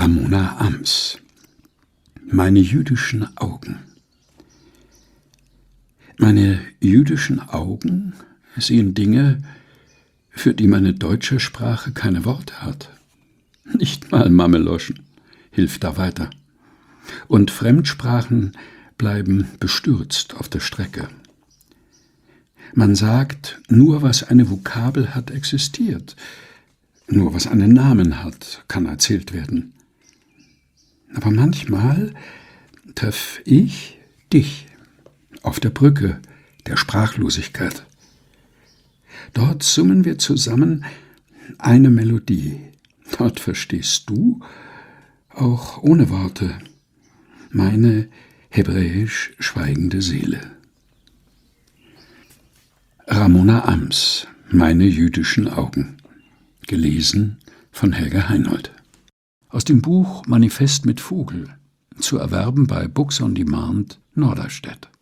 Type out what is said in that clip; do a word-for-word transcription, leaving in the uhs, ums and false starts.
Ramona Ams. Meine jüdischen Augen. Meine jüdischen Augen sehen Dinge, für die meine deutsche Sprache keine Worte hat. Nicht mal Mameloschen hilft da weiter. Und Fremdsprachen bleiben bestürzt auf der Strecke. Man sagt, nur was eine Vokabel hat, existiert. Nur was einen Namen hat, kann erzählt werden. Aber manchmal treff ich dich auf der Brücke der Sprachlosigkeit. Dort summen wir zusammen eine Melodie. Dort verstehst du, auch ohne Worte, meine hebräisch schweigende Seele. Ramona Ams, meine jüdischen Augen. Gelesen von Helga Heinold. Aus dem Buch Manifest mit Vogel, zu erwerben bei Books on Demand, Norderstedt.